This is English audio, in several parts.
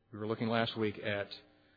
We were looking last week at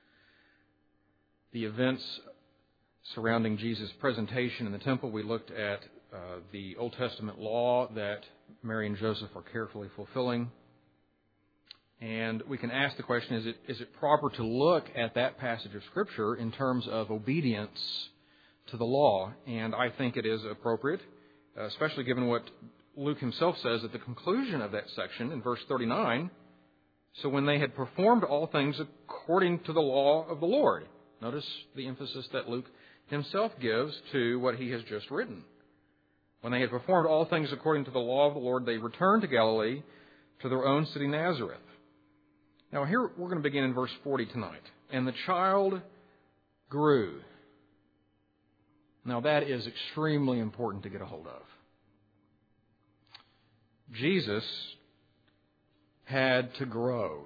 the events surrounding Jesus' presentation in the temple. We looked at the Old Testament law that Mary and Joseph are carefully fulfilling. And we can ask the question, is it proper to look at that passage of Scripture in terms of obedience to the law? And I think it is appropriate, especially given what Luke himself says at the conclusion of that section in verse 39. So when they had performed all things according to the law of the Lord. Notice the emphasis that Luke himself gives to what he has just written. When they had performed all things according to the law of the Lord, they returned to Galilee, to their own city Nazareth. Now here we're going to begin in verse 40 tonight. And the child grew. Now that is extremely important to get a hold of. Jesus had to grow.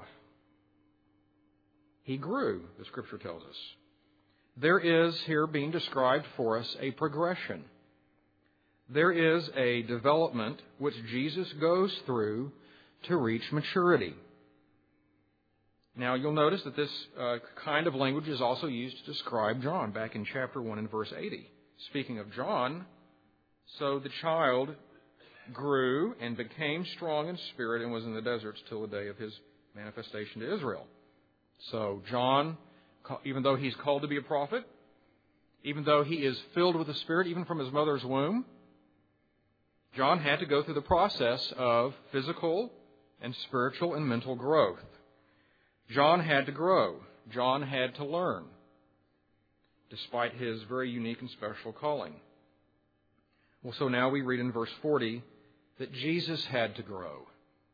He grew, the Scripture tells us. There is here being described for us a progression. There is a development which Jesus goes through to reach maturity. Now, you'll notice that this kind of language is also used to describe John back in chapter 1 and verse 80. Speaking of John, so the child grew and became strong in spirit and was in the deserts till the day of his manifestation to Israel. So John, even though he's called to be a prophet, even though he is filled with the Spirit, even from his mother's womb, John had to go through the process of physical and spiritual and mental growth. John had to grow. John had to learn, despite his very unique and special calling. Well, so now we read in verse 40 that Jesus had to grow.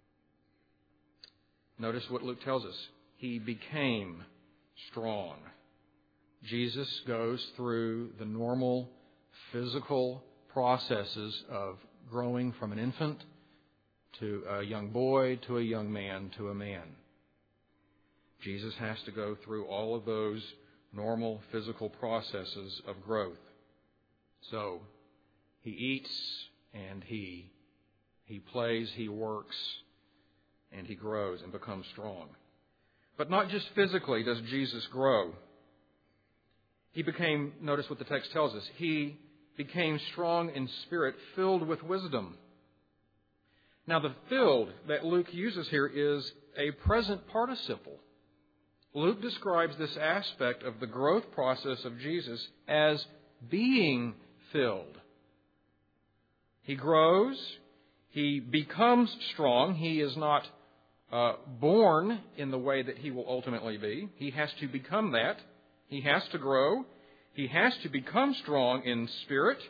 Notice what Luke tells us. He became strong. Jesus goes through the normal physical processes of growing from an infant to a young boy to a young man to a man. Jesus has to go through all of those normal physical processes of growth. So he eats and he plays, he works, and he grows and becomes strong. But not just physically does Jesus grow. He became, notice what the text tells us, he became strong in spirit, filled with wisdom. Now the filled that Luke uses here is a present participle. Luke describes this aspect of the growth process of Jesus as being filled. He grows, he becomes strong. He is not born in the way that he will ultimately be. He has to become that. He has to grow. He has to become strong in spirit.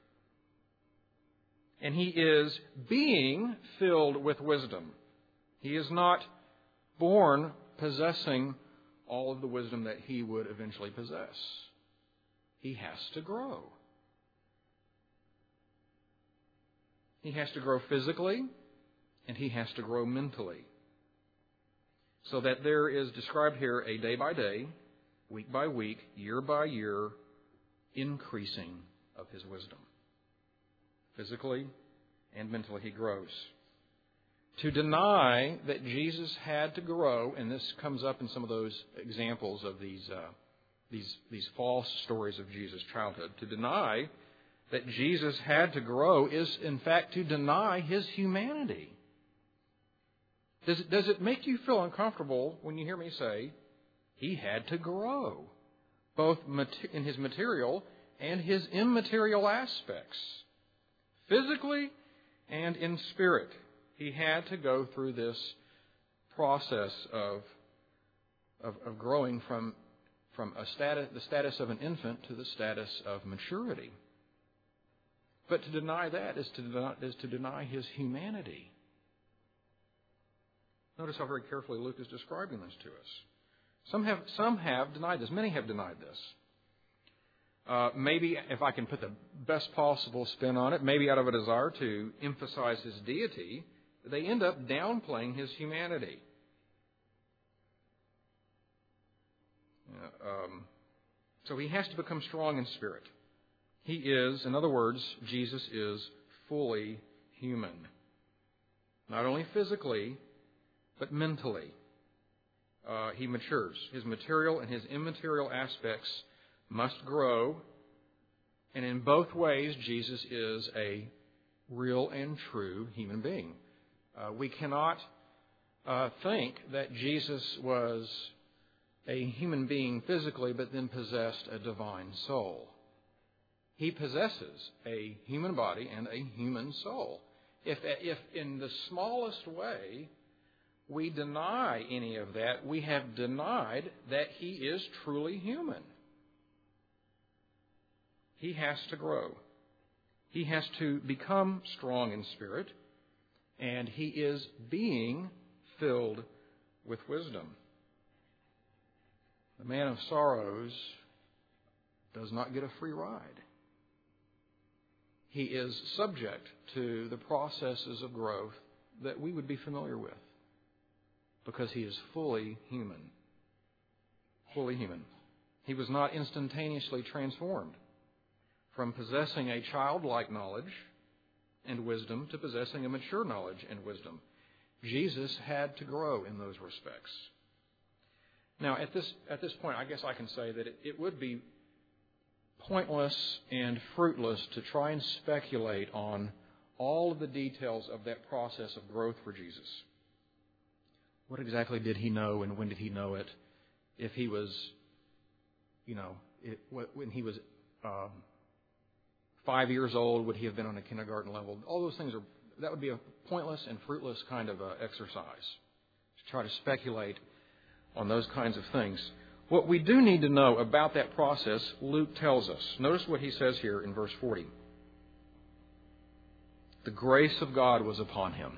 And he is being filled with wisdom. He is not born possessing all of the wisdom that he would eventually possess. He has to grow. He has to grow physically, and he has to grow mentally. So that there is described here a day by day, week by week, year by year, increasing of his wisdom. Physically and mentally he grows. To deny that Jesus had to grow, and this comes up in some of those examples of these false stories of Jesus' childhood, to deny that Jesus had to grow is, in fact, to deny his humanity. Does it make you feel uncomfortable when you hear me say he had to grow, both in his material and his immaterial aspects, physically and in spirit? He had to go through this process of growing from the status of an infant to the status of maturity. But to deny that is to deny his humanity. Notice how very carefully Luke is describing this to us. Some have denied this. Many have denied this. Maybe, if I can put the best possible spin on it, maybe out of a desire to emphasize his deity, they end up downplaying his humanity. So he has to become strong in spirit. He is, in other words, Jesus is fully human. Not only physically, but mentally. he matures. His material and his immaterial aspects must grow. And in both ways, Jesus is a real and true human being. We cannot think that Jesus was a human being physically, but then possessed a divine soul. He possesses a human body and a human soul. If in the smallest way we deny any of that, we have denied that he is truly human. He has to grow. He has to become strong in spirit, and he is being filled with wisdom. The man of sorrows does not get a free ride. He is subject to the processes of growth that we would be familiar with because he is fully human. Fully human. He was not instantaneously transformed from possessing a childlike knowledge and wisdom to possessing a mature knowledge and wisdom. Jesus had to grow in those respects. Now, at this point, I guess I can say that it would be pointless and fruitless to try and speculate on all of the details of that process of growth for Jesus. What exactly did he know and when did he know it? If he was, when he was 5 years old, would he have been on a kindergarten level? All those things that would be a pointless and fruitless kind of exercise to try to speculate on those kinds of things. What we do need to know about that process, Luke tells us. Notice what he says here in verse 40. The grace of God was upon him.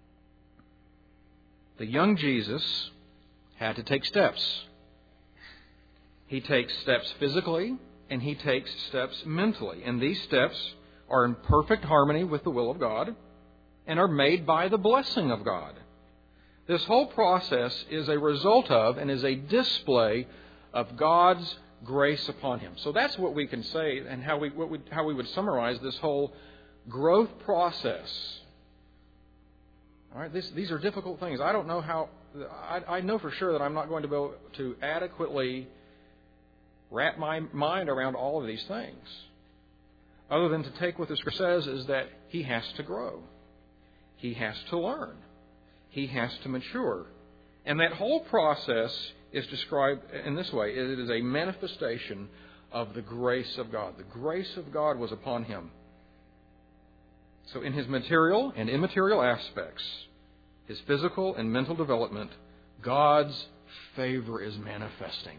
The young Jesus had to take steps. He takes steps physically and he takes steps mentally. And these steps are in perfect harmony with the will of God and are made by the blessing of God. This whole process is a result of and is a display of God's grace upon him. So that's what we can say and how we would summarize this whole growth process. All right, these are difficult things. I don't know how. I know for sure that I'm not going to be able to adequately wrap my mind around all of these things, other than to take what the Scripture says is that he has to grow, he has to learn, he has to mature, and that whole process is described in this way. It is a manifestation of the grace of God. The grace of God was upon him. So in his material and immaterial aspects, his physical and mental development, God's favor is manifesting.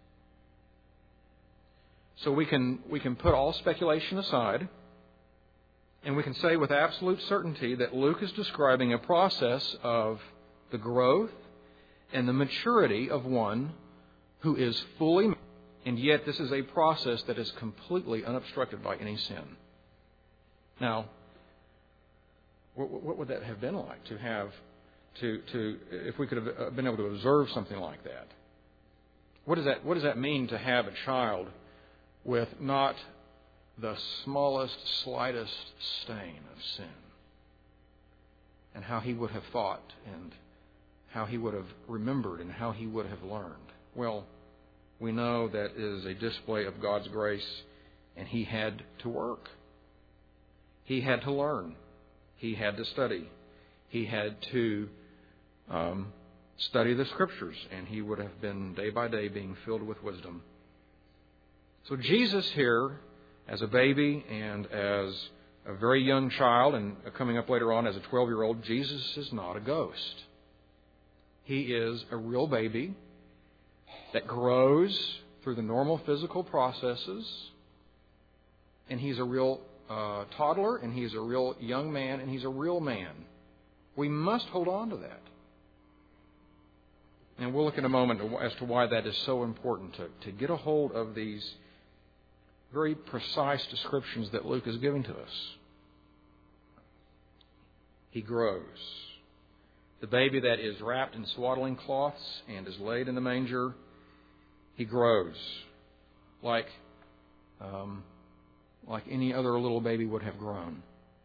So we can put all speculation aside, and we can say with absolute certainty that Luke is describing a process of the growth and the maturity of one who is fully, and yet this is a process that is completely unobstructed by any sin. Now, what would that have been like to have if we could have been able to observe something like that? What does that mean to have a child with not the smallest, slightest stain of sin? And how he would have thought and how he would have remembered and how he would have learned. Well, we know that is a display of God's grace, and he had to work. He had to learn. He had to study. He had to study the Scriptures, and he would have been day by day being filled with wisdom. So Jesus here, as a baby and as a very young child, and coming up later on as a 12-year-old, Jesus is not a ghost. He is a real baby that grows through the normal physical processes, and he's a real toddler, and he's a real young man, and he's a real man. We must hold on to that. And we'll look in a moment as to why that is so important, to get a hold of these very precise descriptions that Luke is giving to us. He grows. The baby that is wrapped in swaddling cloths and is laid in the manger, he grows like any other little baby would have grown.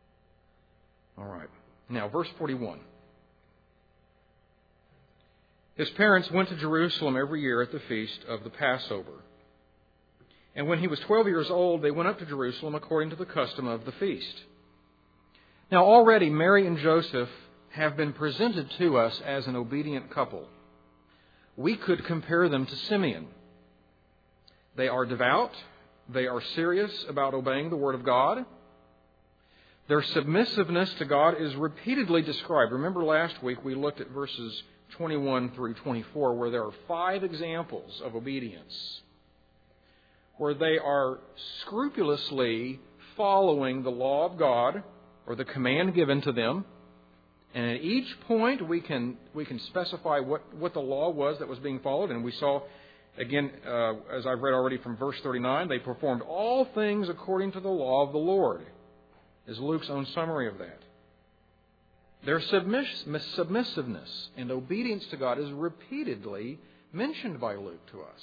All right. Now, verse 41. His parents went to Jerusalem every year at the feast of the Passover. And when he was 12 years old, they went up to Jerusalem according to the custom of the feast. Now already Mary and Joseph have been presented to us as an obedient couple. We could compare them to Simeon. They are devout. They are serious about obeying the Word of God. Their submissiveness to God is repeatedly described. Remember last week we looked at verses 21 through 24 where there are 5 examples of obedience, where they are scrupulously following the law of God or the command given to them. And at each point we can specify what the law was that was being followed. And we saw, again, as I've read already from verse 39, they performed all things according to the law of the Lord, is Luke's own summary of that. Their submissiveness and obedience to God is repeatedly mentioned by Luke to us.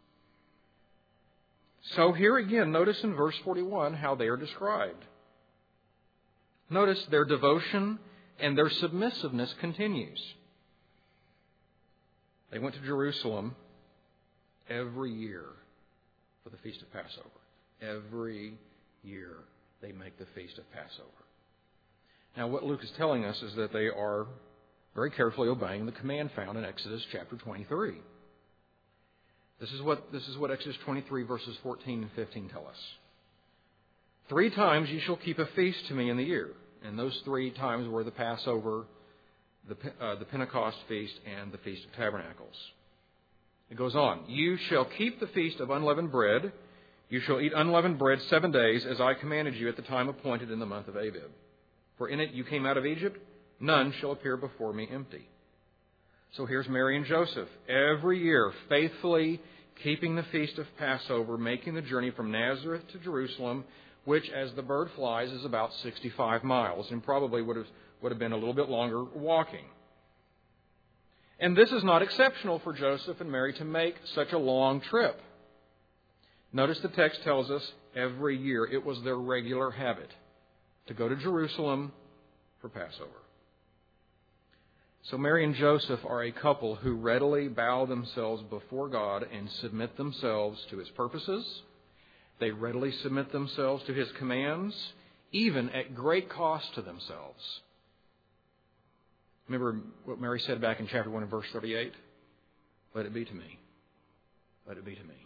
So here again, notice in verse 41 how they are described. Notice their devotion and their submissiveness continues. They went to Jerusalem every year for the Feast of Passover. Every year they make the Feast of Passover. Now what Luke is telling us is that they are very carefully obeying the command found in Exodus chapter 23. This is what Exodus 23 verses 14 and 15 tell us. 3 times you shall keep a feast to me in the year. And those 3 times were the Passover, the Pentecost feast, and the Feast of Tabernacles. It goes on. You shall keep the feast of unleavened bread. You shall eat unleavened bread 7 days, as I commanded you at the time appointed in the month of Abib. For in it you came out of Egypt. None shall appear before me empty. So here's Mary and Joseph, every year faithfully keeping the feast of Passover, making the journey from Nazareth to Jerusalem, which, as the bird flies, is about 65 miles, and probably would have been a little bit longer walking. And this is not exceptional for Joseph and Mary to make such a long trip. Notice the text tells us every year it was their regular habit to go to Jerusalem for Passover. So Mary and Joseph are a couple who readily bow themselves before God and submit themselves to His purposes. They readily submit themselves to His commands, even at great cost to themselves. Remember what Mary said back in chapter 1 and verse 38? Let it be to me. Let it be to me.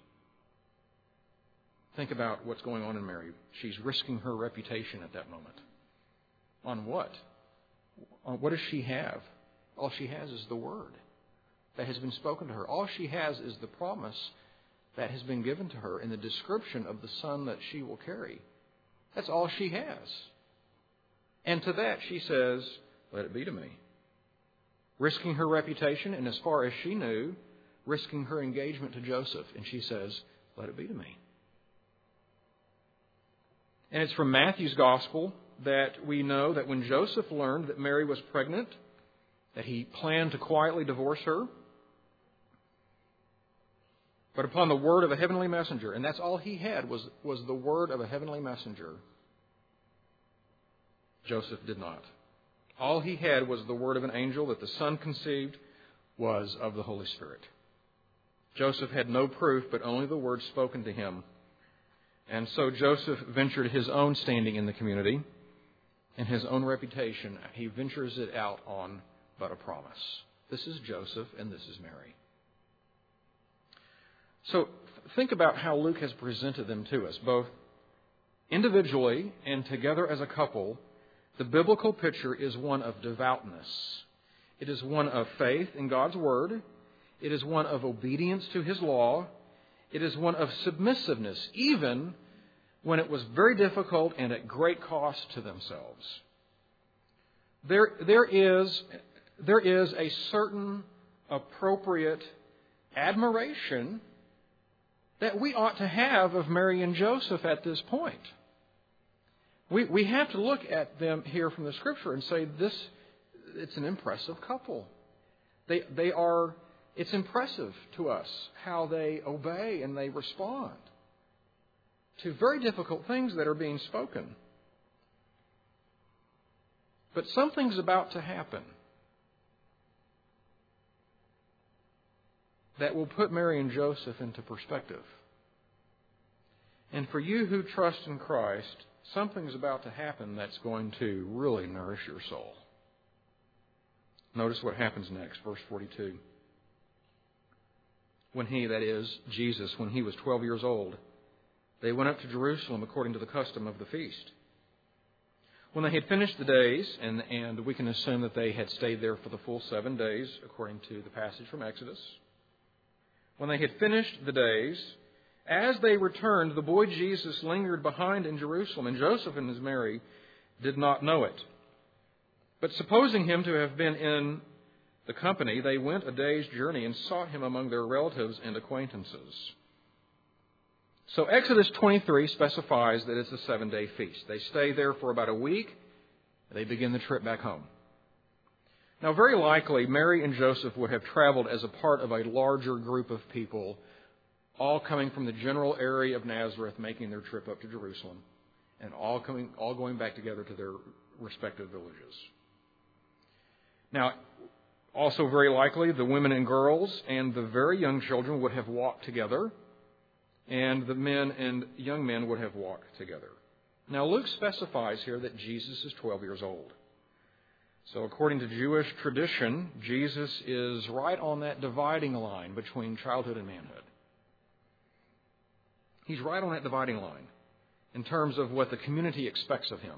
Think about what's going on in Mary. She's risking her reputation at that moment. On what? What does she have? All she has is the Word that has been spoken to her. All she has is the promise that has been given to her in the description of the Son that she will carry. That's all she has. And to that she says, let it be to me. Risking her reputation, and as far as she knew, risking her engagement to Joseph. And she says, let it be to me. And it's from Matthew's Gospel that we know that when Joseph learned that Mary was pregnant, that he planned to quietly divorce her. But upon the word of a heavenly messenger, and that's all he had was the word of a heavenly messenger, Joseph did not. All he had was the word of an angel that the Son conceived was of the Holy Spirit. Joseph had no proof, but only the word spoken to him. And so Joseph ventured his own standing in the community and his own reputation. He ventures it out on but a promise. This is Joseph and this is Mary. So think about how Luke has presented them to us, both individually and together as a couple. The biblical picture is one of devoutness. It is one of faith in God's Word. It is one of obedience to His law. It is one of submissiveness, even when it was very difficult and at great cost to themselves. There is a certain appropriate admiration that we ought to have of Mary and Joseph at this point. We have to look at them here from the Scripture and say it's an impressive couple. It's impressive to us how they obey and they respond to very difficult things that are being spoken. But something's about to happen. that will put Mary and Joseph into perspective. And for you who trust in Christ, something's about to happen that's going to really nourish your soul. Notice what happens next, verse 42. When he, that is, Jesus, when he was 12 years old, they went up to Jerusalem according to the custom of the feast. When they had finished the days, and we can assume that they had stayed there for the full 7 days, according to the passage from Exodus. When they had finished the days, as they returned, the boy Jesus lingered behind in Jerusalem, and Joseph and his Mary did not know it. But supposing him to have been in the company, they went a day's journey and sought him among their relatives and acquaintances. So Exodus 23 specifies that it's a 7-day feast. They stay there for about a week. They begin the trip back home. Now, very likely, Mary and Joseph would have traveled as a part of a larger group of people, all coming from the general area of Nazareth, making their trip up to Jerusalem, and all going back together to their respective villages. Now, also very likely, the women and girls and the very young children would have walked together, and the men and young men would have walked together. Now, Luke specifies here that Jesus is 12 years old. So according to Jewish tradition, Jesus is right on that dividing line between childhood and manhood. He's right on that dividing line in terms of what the community expects of him.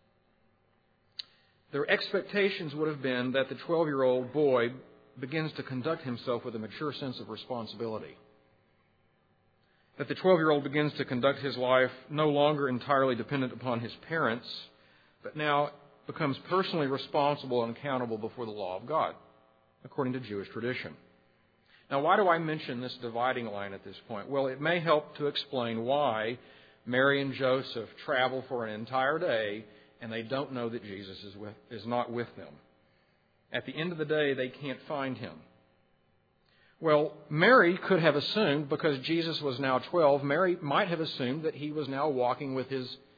Their expectations would have been that the 12-year-old boy begins to conduct himself with a mature sense of responsibility. That the 12-year-old begins to conduct his life no longer entirely dependent upon his parents, but now becomes personally responsible and accountable before the law of God, according to Jewish tradition. Now, why do I mention this dividing line at this point? Well, it may help to explain why Mary and Joseph travel for an entire day and they don't know that Jesus is not with them. At the end of the day, they can't find him. Well, Mary could have assumed, because Jesus was now 12, Mary might have assumed that he was now walking with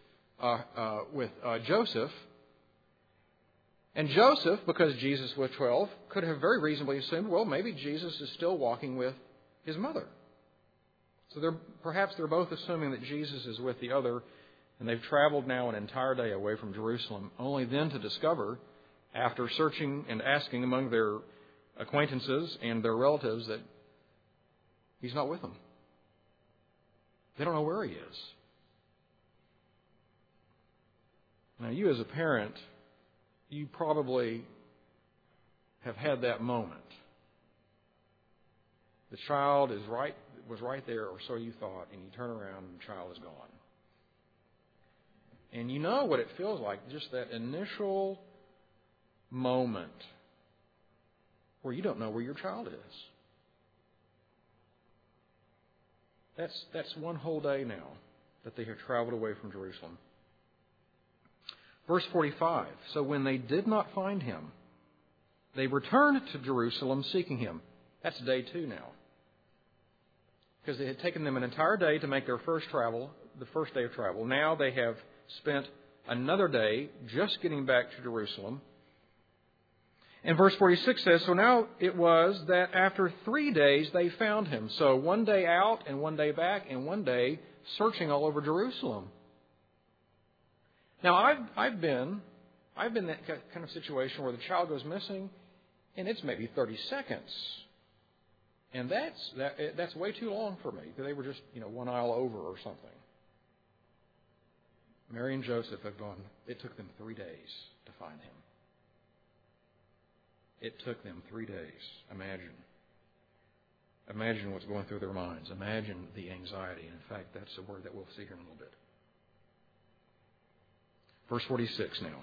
Joseph. And Joseph, because Jesus was 12, could have very reasonably assumed, well, maybe Jesus is still walking with his mother. So perhaps they're both assuming that Jesus is with the other, and they've traveled now an entire day away from Jerusalem, only then to discover, after searching and asking among their acquaintances and their relatives, that he's not with them. They don't know where he is. Now, you as a parent, you probably have had that moment. The child was right there, or so you thought, and you turn around and the child is gone. And you know what it feels like, just that initial moment where you don't know where your child is. That's one whole day now that they have traveled away from Jerusalem. Verse 45, so when they did not find him, they returned to Jerusalem seeking him. That's day 2 now. Because it had taken them an entire day to make their first day of travel. Now they have spent another day just getting back to Jerusalem. And verse 46 says, so now it was that after 3 days they found him. So 1 day out and 1 day back and 1 day searching all over Jerusalem. Now, I've been in that kind of situation where the child goes missing, and it's maybe 30 seconds, and that's way too long for me. They were just 1 aisle over or something. Mary and Joseph have gone. It took them 3 days to find him. It took them 3 days. Imagine what's going through their minds. Imagine the anxiety. And in fact, that's a word that we'll see here in a little bit. Verse 46 now.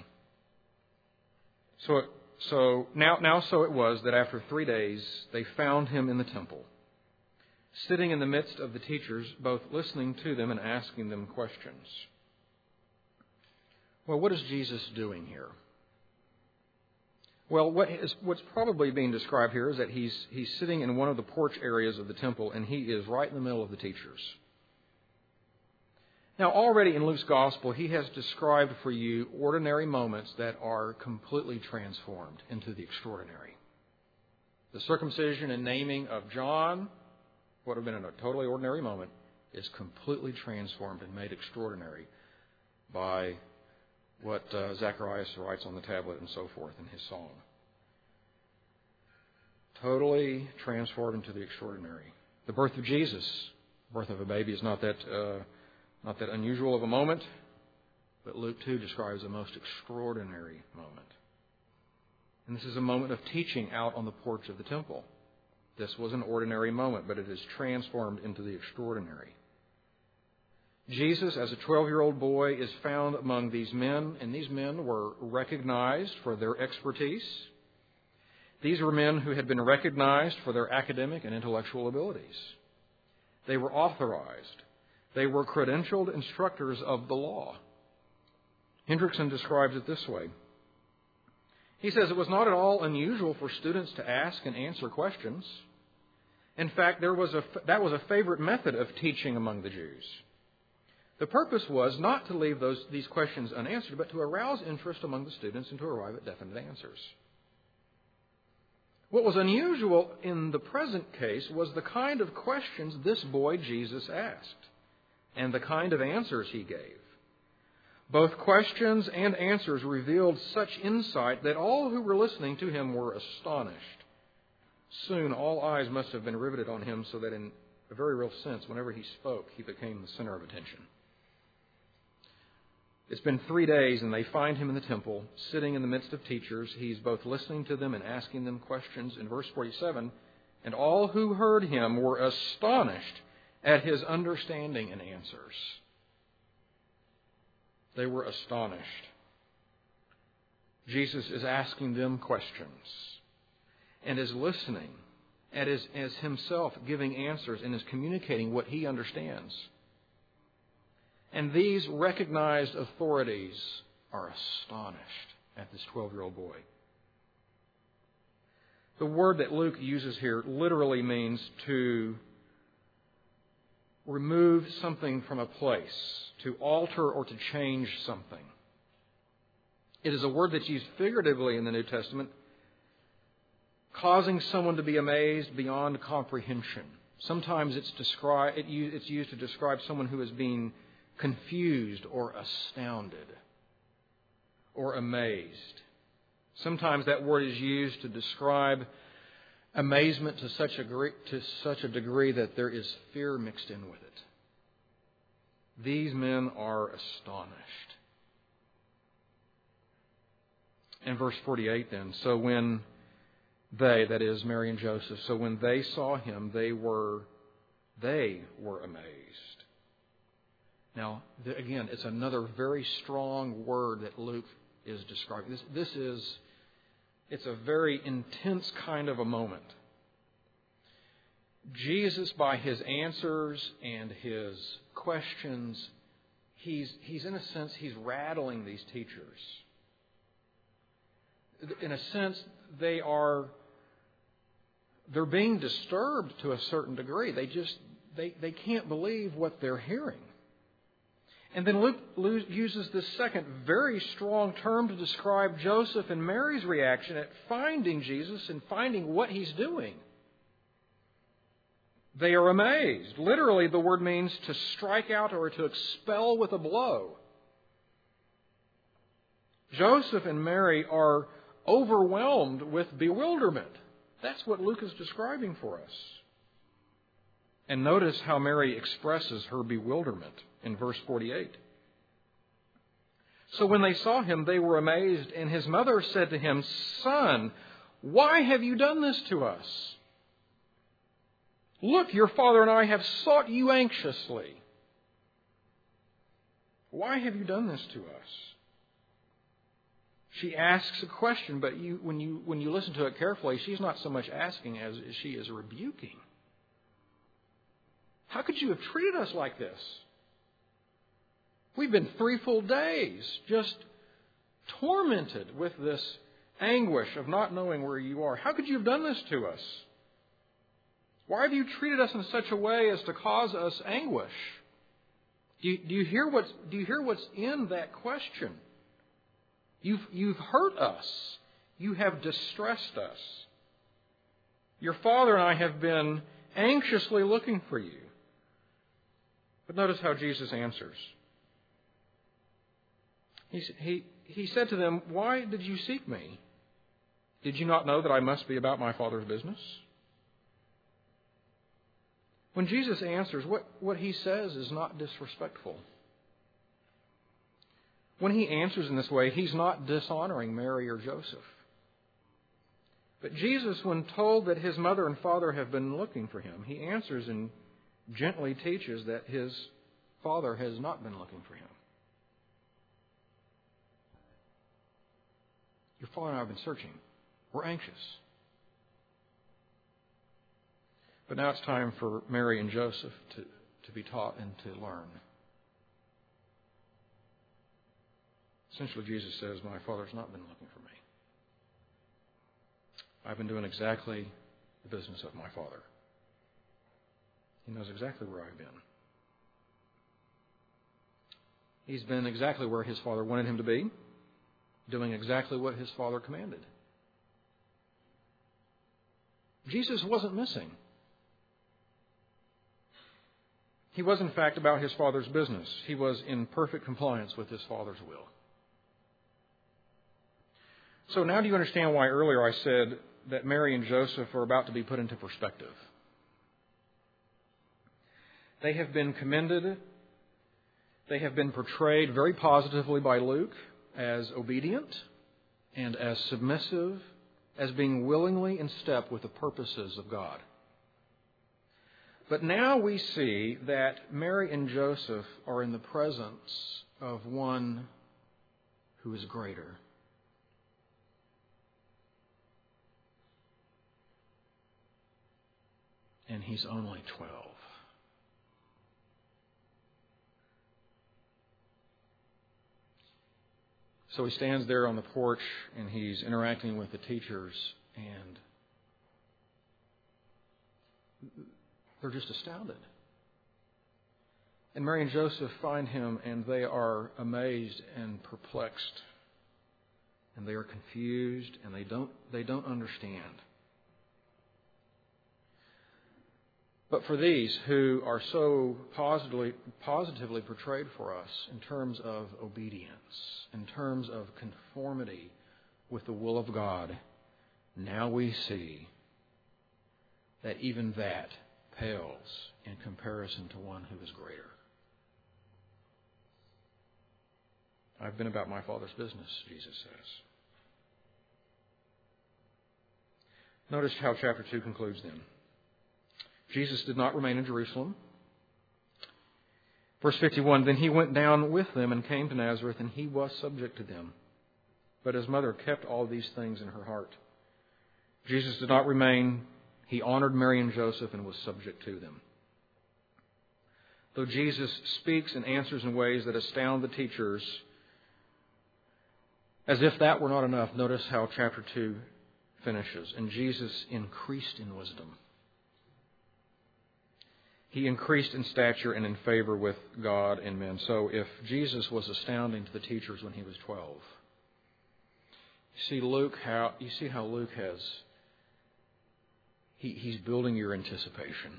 So it was that after 3 days they found him in the temple, sitting in the midst of the teachers, both listening to them and asking them questions. Well, what is Jesus doing here? Well, what's probably being described here is that he's sitting in one of the porch areas of the temple, and he is right in the middle of the teachers. Now, already in Luke's Gospel, he has described for you ordinary moments that are completely transformed into the extraordinary. The circumcision and naming of John, what would have been a totally ordinary moment, is completely transformed and made extraordinary by what Zacharias writes on the tablet and so forth in his song. Totally transformed into the extraordinary. The birth of Jesus, the birth of a baby, is not that unusual of a moment, but Luke 2 describes a most extraordinary moment. And this is a moment of teaching out on the porch of the temple. This was an ordinary moment, but it is transformed into the extraordinary. Jesus, as a 12-year-old boy, is found among these men, and these men were recognized for their expertise. These were men who had been recognized for their academic and intellectual abilities. They were authorized. They were credentialed instructors of the law. Hendrickson describes it this way. He says it was not at all unusual for students to ask and answer questions. In fact, that was a favorite method of teaching among the Jews. The purpose was not to leave these questions unanswered, but to arouse interest among the students and to arrive at definite answers. What was unusual in the present case was the kind of questions this boy Jesus asked and the kind of answers he gave. Both questions and answers revealed such insight that all who were listening to him were astonished. Soon all eyes must have been riveted on him, so that in a very real sense, whenever he spoke, he became the center of attention. It's been 3 days, and they find him in the temple, sitting in the midst of teachers. He's both listening to them and asking them questions. In verse 47, and all who heard him were astonished at his understanding and answers. They were astonished. Jesus is asking them questions and is listening and is himself giving answers and is communicating what he understands. And these recognized authorities are astonished at this 12-year-old boy. The word that Luke uses here literally means to remove something from a place, to alter or to change something. It is a word that's used figuratively in the New Testament, causing someone to be amazed beyond comprehension. Sometimes it's used to describe someone who is being confused or astounded or amazed. Sometimes that word is used to describe amazement to such a degree that there is fear mixed in with it. These men are astonished. In verse 48 then, so when they, that is Mary and Joseph, so when they saw him, they were amazed. Now, again, it's another very strong word that Luke is describing. It's a very intense kind of a moment. Jesus, by his answers and his questions, he's in a sense, he's rattling these teachers. In a sense, they're being disturbed to a certain degree. They can't believe what they're hearing. And then Luke uses this second very strong term to describe Joseph and Mary's reaction at finding Jesus and finding what he's doing. They are amazed. Literally, the word means to strike out or to expel with a blow. Joseph and Mary are overwhelmed with bewilderment. That's what Luke is describing for us. And notice how Mary expresses her bewilderment in verse 48. So when they saw him, they were amazed, and his mother said to him, Son, why have you done this to us? Look, your father and I have sought you anxiously. Why have you done this to us? She asks a question, but when you listen to it carefully, she's not so much asking as she is rebuking. How could you have treated us like this? We've been 3 full days just tormented with this anguish of not knowing where you are. How could you have done this to us? Why have you treated us in such a way as to cause us anguish? Do you hear what's in that question? You've hurt us. You have distressed us. Your father and I have been anxiously looking for you. But notice how Jesus answers. He said to them, "Why did you seek me? Did you not know that I must be about my Father's business?" When Jesus answers, what he says is not disrespectful. When he answers in this way, he's not dishonoring Mary or Joseph. But Jesus, when told that his mother and father have been looking for him, he answers and gently teaches that his father has not been looking for him. Your father and I have been searching. We're anxious. But now it's time for Mary and Joseph to be taught and to learn. Essentially, Jesus says, my Father's not been looking for me. I've been doing exactly the business of my Father. He knows exactly where I've been. He's been exactly where his Father wanted him to be, doing exactly what his Father commanded. Jesus wasn't missing. He was, in fact, about his Father's business. He was in perfect compliance with his Father's will. So now do you understand why earlier I said that Mary and Joseph are about to be put into perspective? They have been commended. They have been portrayed very positively by Luke as obedient and as submissive, as being willingly in step with the purposes of God. But now we see that Mary and Joseph are in the presence of one who is greater. And he's only 12. So he stands there on the porch and he's interacting with the teachers, and they're just astounded. And Mary and Joseph find him and they are amazed and perplexed. And they are confused and they don't understand. But for these who are so positively portrayed for us in terms of obedience, in terms of conformity with the will of God, now we see that even that pales in comparison to one who is greater. I've been about my Father's business, Jesus says. Notice how chapter 2 concludes then. Jesus did not remain in Jerusalem. Verse 51, then he went down with them and came to Nazareth, and he was subject to them. But his mother kept all these things in her heart. Jesus did not remain. He honored Mary and Joseph and was subject to them. Though Jesus speaks and answers in ways that astound the teachers, as if that were not enough, notice how chapter 2 finishes. And Jesus increased in wisdom. He increased in stature and in favor with God and men. So if Jesus was astounding to the teachers when he was 12, you see how Luke has, he's building your anticipation.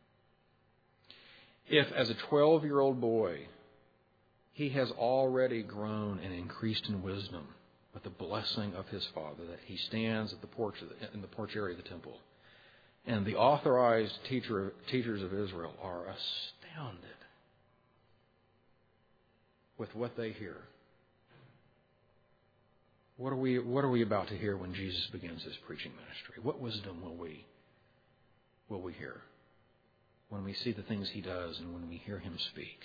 If as a 12-year-old boy, he has already grown and increased in wisdom with the blessing of his Father, that he stands at the porch in the porch area of the temple, and the authorized teachers of Israel are astounded with what they hear. What are we about to hear when Jesus begins his preaching ministry? What wisdom will we hear when we see the things he does and when we hear him speak?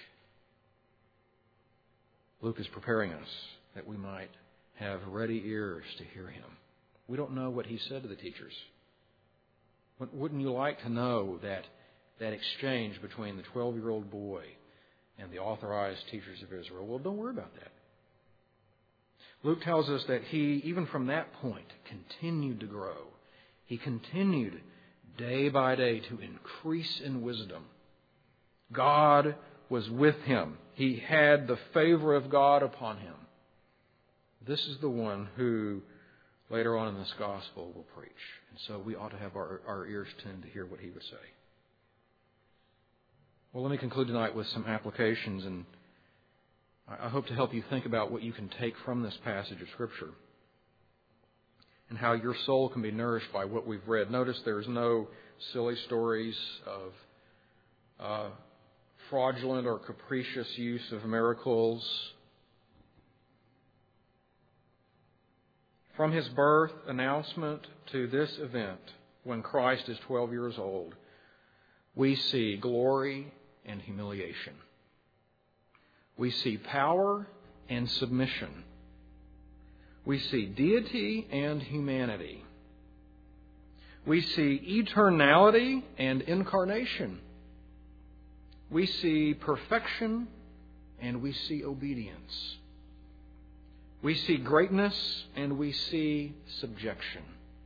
Luke is preparing us that we might have ready ears to hear him. We don't know what he said to the teachers. Wouldn't you like to know that exchange between the 12-year-old boy and the authorized teachers of Israel? Well, don't worry about that. Luke tells us that he, even from that point, continued to grow. He continued day by day to increase in wisdom. God was with him. He had the favor of God upon him. This is the one who later on in this gospel will preach. And so we ought to have our ears tuned to hear what he would say. Well, let me conclude tonight with some applications, and I hope to help you think about what you can take from this passage of Scripture and how your soul can be nourished by what we've read. Notice there's no silly stories of fraudulent or capricious use of miracles. From his birth announcement to this event, when Christ is 12 years old, we see glory and humiliation. We see power and submission. We see deity and humanity. We see eternality and incarnation. We see perfection and we see obedience. We see greatness and we see subjection.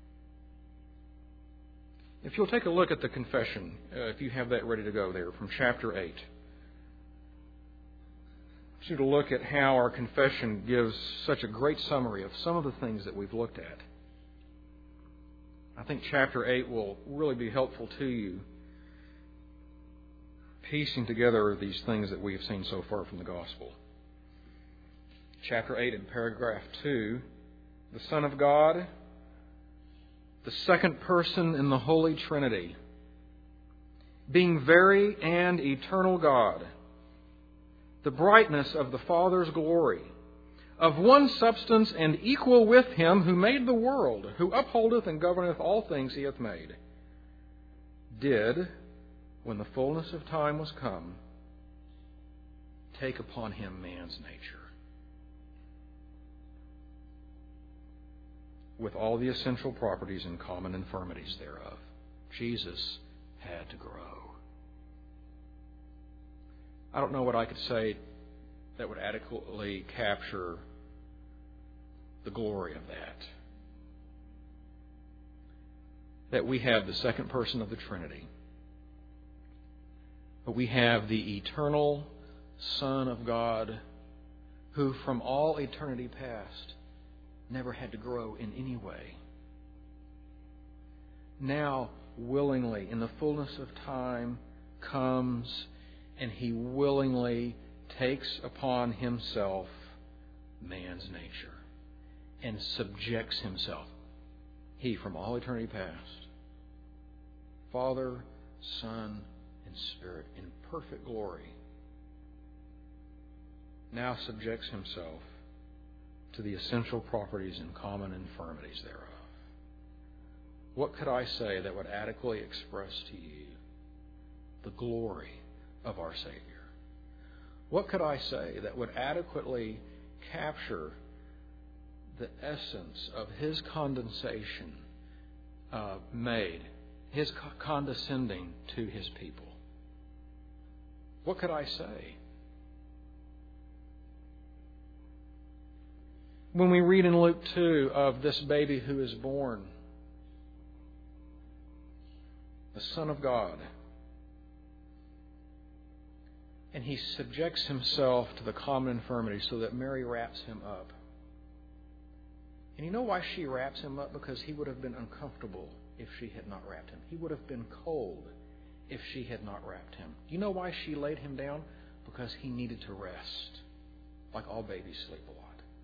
If you'll take a look at the confession, if you have that ready to go there, from chapter 8. I want you to look at how our confession gives such a great summary of some of the things that we've looked at. I think chapter 8 will really be helpful to you, piecing together these things that we have seen so far from the gospel. Chapter 8 in paragraph 2, the Son of God, the second person in the Holy Trinity, being very and eternal God, the brightness of the Father's glory, of one substance and equal with him who made the world, who upholdeth and governeth all things he hath made, did, when the fullness of time was come, take upon him man's nature, with all the essential properties and common infirmities thereof. Jesus had to grow. I don't know what I could say that would adequately capture the glory of that. That we have the second person of the Trinity, but we have the eternal Son of God who from all eternity past never had to grow in any way. Now, willingly, in the fullness of time, comes and he willingly takes upon himself man's nature and subjects himself. He, from all eternity past, Father, Son, and Spirit, in perfect glory, now subjects himself to the essential properties and common infirmities thereof. What could I say that would adequately express to you the glory of our Savior? What could I say that would adequately capture the essence of his condescension his condescending to his people? What could I say? When we read in Luke 2 of this baby who is born, the Son of God, and he subjects himself to the common infirmity so that Mary wraps him up. And you know why she wraps him up? Because he would have been uncomfortable if she had not wrapped him. He would have been cold if she had not wrapped him. Do you know why she laid him down? Because he needed to rest, like all babies sleep a lot.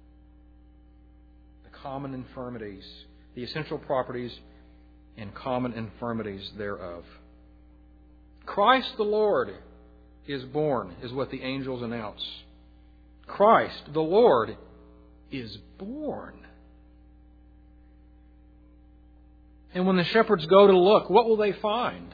The common infirmities, the essential properties and common infirmities thereof. Christ the Lord is born, is what the angels announce. Christ the Lord is born. And when the shepherds go to look, what will they find?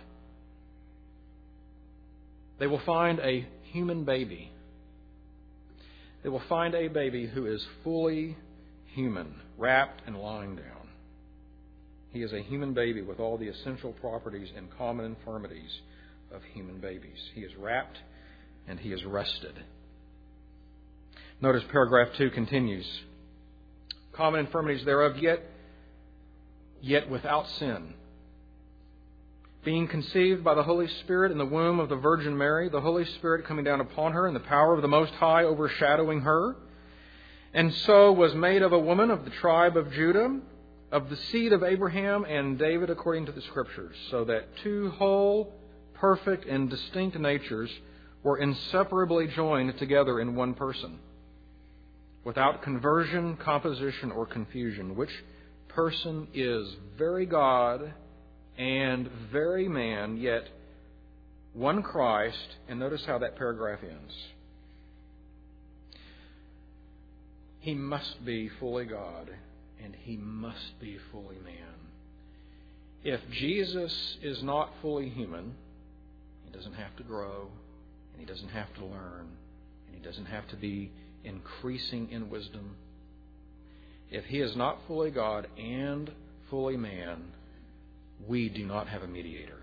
They will find a human baby. They will find a baby who is fully human, wrapped and lying down. He is a human baby with all the essential properties and common infirmities of human babies. He is wrapped and he is rested. Notice paragraph 2 continues. Common infirmities thereof, yet without sin. Being conceived by the Holy Spirit in the womb of the Virgin Mary, the Holy Spirit coming down upon her and the power of the Most High overshadowing her, and so was made of a woman of the tribe of Judah, of the seed of Abraham and David according to the Scriptures, so that two whole perfect and distinct natures were inseparably joined together in one person, without conversion, composition, or confusion, which person is very God and very man, yet one Christ. And notice how that paragraph ends. He must be fully God and He must be fully man. If Jesus is not fully human, He doesn't have to grow, and He doesn't have to learn, and He doesn't have to be increasing in wisdom. If He is not fully God and fully man, we do not have a mediator.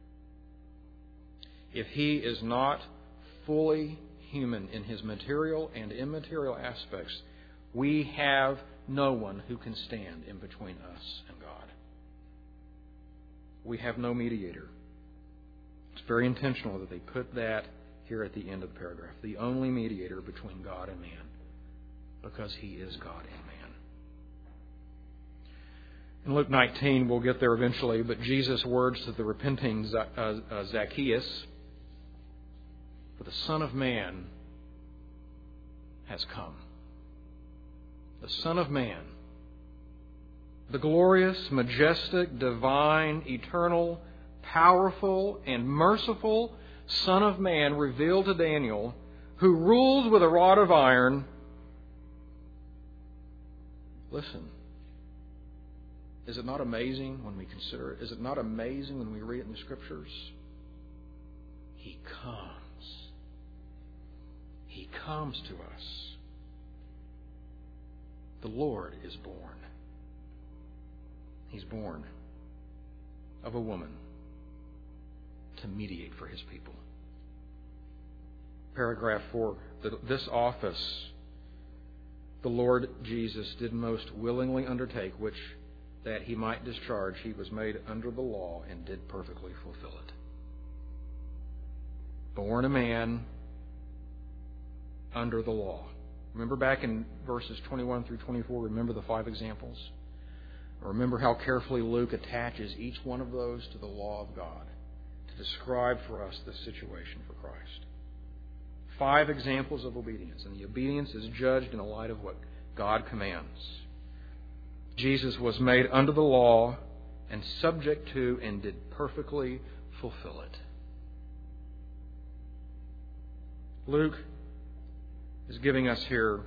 If He is not fully human in His material and immaterial aspects, we have no one who can stand in between us and God. We have no mediator. It's very intentional that they put that here at the end of the paragraph. The only mediator between God and man, because He is God and man. In Luke 19, we'll get there eventually, but Jesus' words to the repenting Zacchaeus, "For the Son of Man has come." The Son of Man, the glorious, majestic, divine, eternal, powerful, and merciful Son of Man revealed to Daniel, who rules with a rod of iron. Listen, is it not amazing when we consider it? Is it not amazing when we read it in the Scriptures? He comes. He comes to us. The Lord is born. He's born of a woman to mediate for His people. Paragraph 4. This office the Lord Jesus did most willingly undertake, which that He might discharge, He was made under the law and did perfectly fulfill it. Born a man under the law. Remember back in verses 21 through 24, remember the 5 examples? Remember how carefully Luke attaches each one of those to the law of God to describe for us the situation for Christ. 5 examples of obedience, and the obedience is judged in the light of what God commands. Jesus was made under the law and subject to and did perfectly fulfill it. Luke is giving us here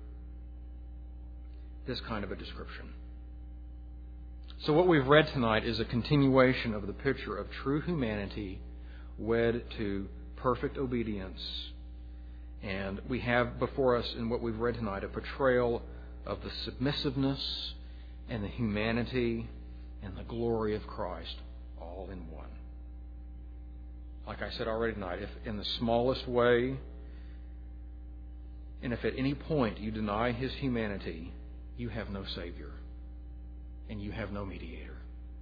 this kind of a description. So what we've read tonight is a continuation of the picture of true humanity wed to perfect obedience. And we have before us in what we've read tonight a portrayal of the submissiveness and the humanity and the glory of Christ all in one. Like I said already tonight, if in the smallest way, and if at any point you deny His humanity, you have no Savior and you have no mediator.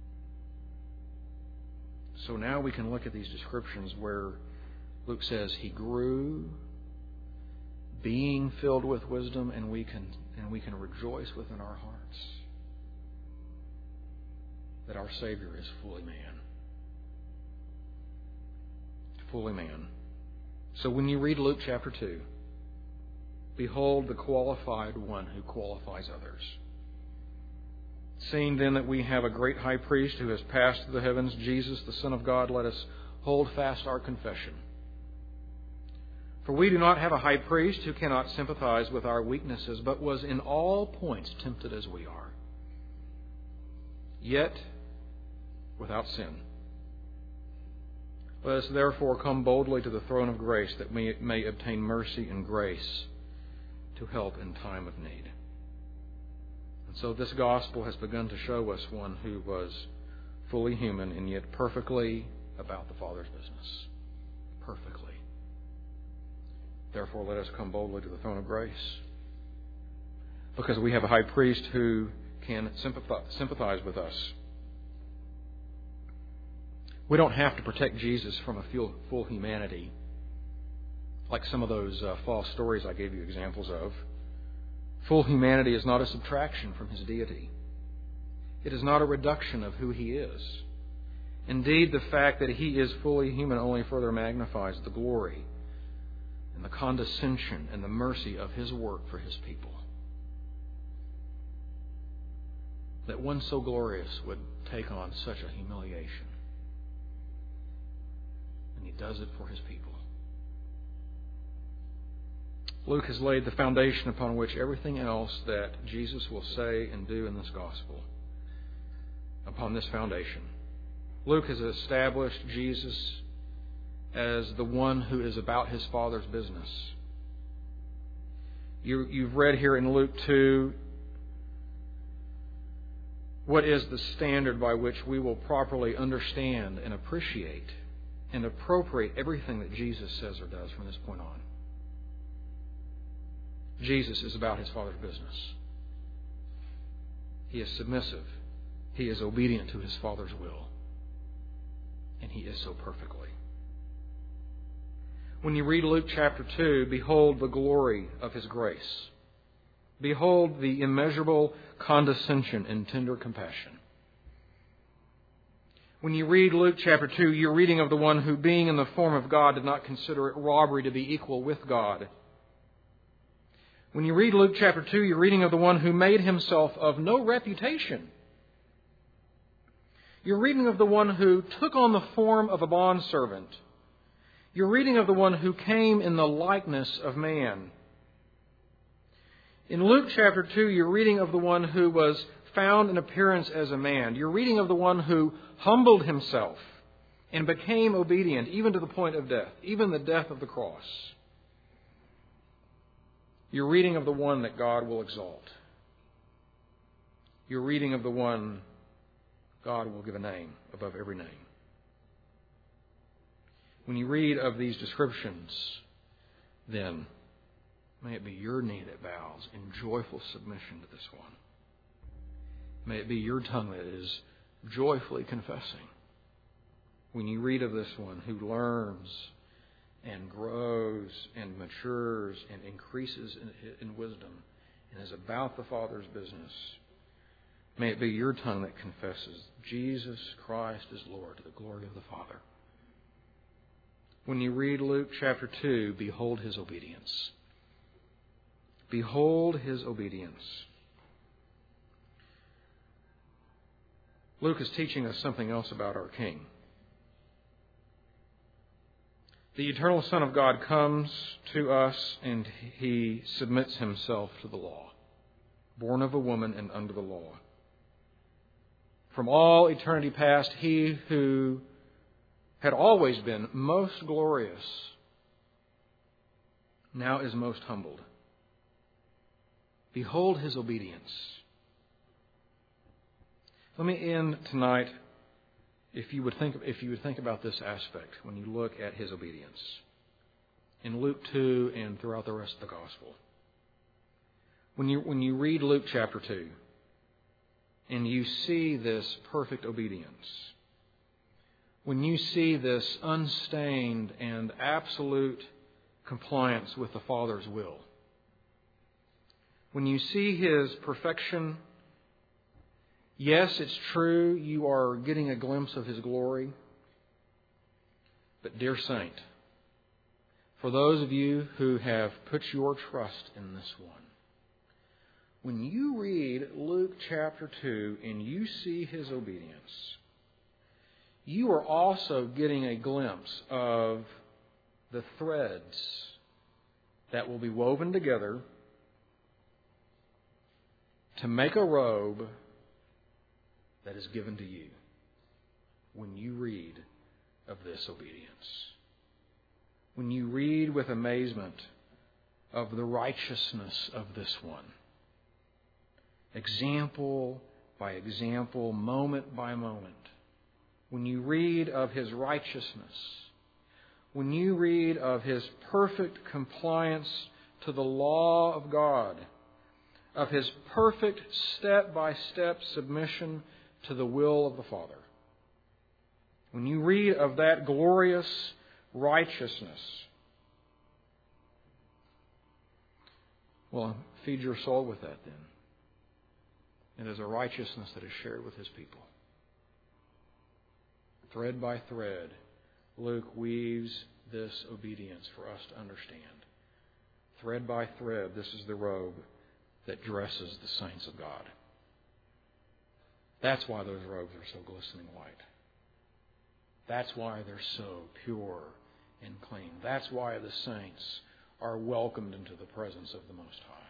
So now we can look at these descriptions where Luke says He grew, being filled with wisdom, and we can rejoice within our hearts that our Savior is fully man. Fully man. So when you read Luke chapter 2, behold the qualified one who qualifies others. Seeing then that we have a great high priest who has passed through the heavens, Jesus, the Son of God, let us hold fast our confession. For we do not have a high priest who cannot sympathize with our weaknesses, but was in all points tempted as we are, yet without sin. Let us therefore come boldly to the throne of grace, that we may obtain mercy and grace to help in time of need. And so this gospel has begun to show us one who was fully human and yet perfectly about the Father's business. Perfectly. Therefore, let us come boldly to the throne of grace, because we have a high priest who can sympathize with us. We don't have to protect Jesus from a full humanity, like some of those false stories I gave you examples of. Full humanity is not a subtraction from His deity. It is not a reduction of who He is. Indeed, the fact that He is fully human only further magnifies the glory and the condescension and the mercy of His work for His people. That one so glorious would take on such a humiliation. And He does it for His people. Luke has laid the foundation upon which everything else that Jesus will say and do in this gospel. Upon this foundation, Luke has established Jesus as the one who is about His Father's business. You've read here in Luke 2 what is the standard by which we will properly understand and appreciate and appropriate everything that Jesus says or does from this point on. Jesus is about His Father's business. He is submissive. He is obedient to His Father's will. And He is so perfectly. When you read Luke chapter 2, behold the glory of His grace. Behold the immeasurable condescension and tender compassion. When you read Luke chapter 2, you're reading of the one who, being in the form of God, did not consider it robbery to be equal with God. When you read Luke chapter 2, you're reading of the one who made Himself of no reputation. You're reading of the one who took on the form of a bondservant. You're reading of the one who came in the likeness of man. In Luke chapter 2, you're reading of the one who was found in appearance as a man. You're reading of the one who humbled Himself and became obedient, even to the point of death, even the death of the cross. You're reading of the one that God will exalt. You're reading of the one God will give a name above every name. When you read of these descriptions, then may it be your knee that bows in joyful submission to this one. May it be your tongue that is joyfully confessing. When you read of this one who learns and grows and matures and increases in wisdom and is about the Father's business, may it be your tongue that confesses Jesus Christ is Lord to the glory of the Father. When you read Luke chapter 2, behold His obedience. Behold His obedience. Luke is teaching us something else about our King. The eternal Son of God comes to us and He submits Himself to the law, born of a woman and under the law. From all eternity past, He who had always been most glorious now is most humbled. Behold His obedience. Let me end tonight, if you would think about this aspect when you look at His obedience in Luke 2 and throughout the rest of the gospel. When you read Luke chapter 2 and you see this perfect obedience, when you see this unstained and absolute compliance with the Father's will, when you see His perfection, yes, it's true, you are getting a glimpse of His glory. But dear saint, for those of you who have put your trust in this one, when you read Luke chapter 2 and you see His obedience, you are also getting a glimpse of the threads that will be woven together to make a robe that is given to you when you read of this obedience. When you read with amazement of the righteousness of this one, example by example, moment by moment, when you read of His righteousness, when you read of His perfect compliance to the law of God, of His perfect step-by-step submission to the will of the Father. When you read of that glorious righteousness, well, feed your soul with that then. It is a righteousness that is shared with His people. thread by thread, Luke weaves this obedience for us to understand. Thread by thread, this is the robe that dresses the saints of God. That's why those robes are so glistening white. That's why they're so pure and clean. That's why the saints are welcomed into the presence of the Most High.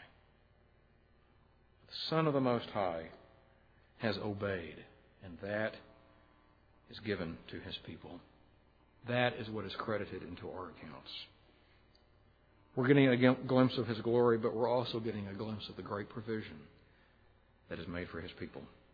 The Son of the Most High has obeyed, and that is given to His people. That is what is credited into our accounts. We're getting a glimpse of His glory, but we're also getting a glimpse of the great provision that is made for His people.